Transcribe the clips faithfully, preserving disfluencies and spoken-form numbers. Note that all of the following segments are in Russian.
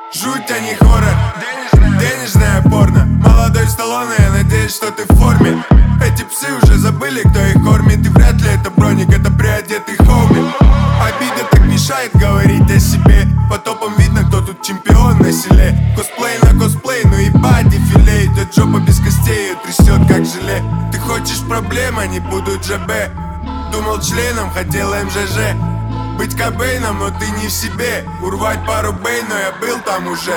Жуть, а не хоррор, денежная порно. Молодой Сталлоне, я надеюсь, что ты в форме. Эти псы уже забыли, кто их кормит. И вряд ли это броник, это приодетый хоуми. Обида так мешает говорить о себе. По топам видно, кто тут чемпион на селе. Косплей на косплей, ну ебать дефиле. Идет жопа без костей, ее трясет как желе. Ты хочешь проблем, они будут ЖБ. Думал членом, хотел МЖЖ. Быть Кобейном, но ты не в себе. Урвать пару бей, но я был там уже.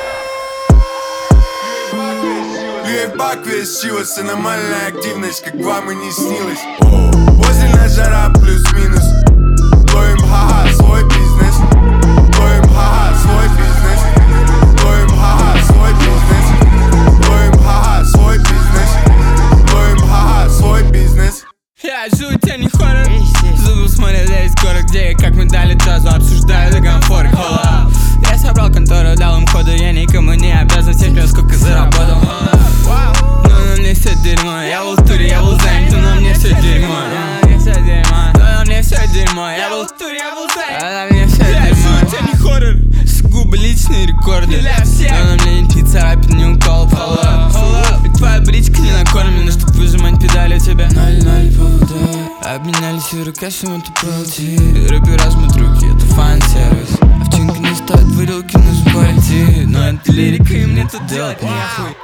Льюэбак весь чилос, аномальная активность, как вам и не снилось. Возле нас жара плюс-минус. Ловим ха-ха, свой бизнес. Ловим ха-ха, свой бизнес. Ловим ха-ха, свой бизнес. Ловим ха-ха, свой бизнес. Ловим ха-ха, свой бизнес. Я жуть, а не хоррор. Зубы смотрят весь город, где и как мы дали джазу. Обсуждаю за комфорт, холла. Я собрал контору, дал им ходу. Я никому не обязан, терпел, сколько заработал. Но на мне все дерьмо. Я был в туре, я был занят, но на мне все дерьмо. Но на мне все дерьмо. Я был в туре, я был занят, а на мне все дерьмо. Я жуть, а не хоррор. Сугубо личные рекорды. Но на мне ни царапин, ни укол, холла. И твоя бричка не накормлена, чтоб выжимать педали тебя. Ноль-ноль повода. Обменялись юрокэшем, это пэлти. Рэпер размут руки, это фан-сервис. Овчинка не стоит вырелки, нужен парень. Но это лирика, и мне тут делать нехуй.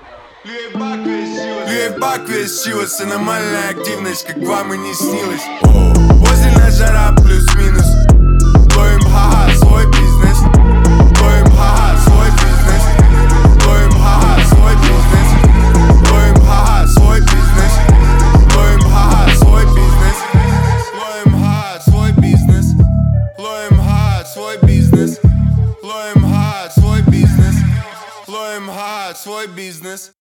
Льюэбак весь чилос, аномальная активность, как вам и не снилось. Возле нас жара плюс-минус. Ловим ха-ха, свой бизнес. Ловим ха-ха, свой бизнес. Ловим ха-ха, свой бизнес. Ловим ха-ха, свой бизнес. Ловим ха-ха, свой бизнес. Ловим ха-ха, свой бизнес. Ловим ха-ха, свой бизнес. Ловим ха-ха, свой бизнес. Ловим ха-ха, свой бизнес.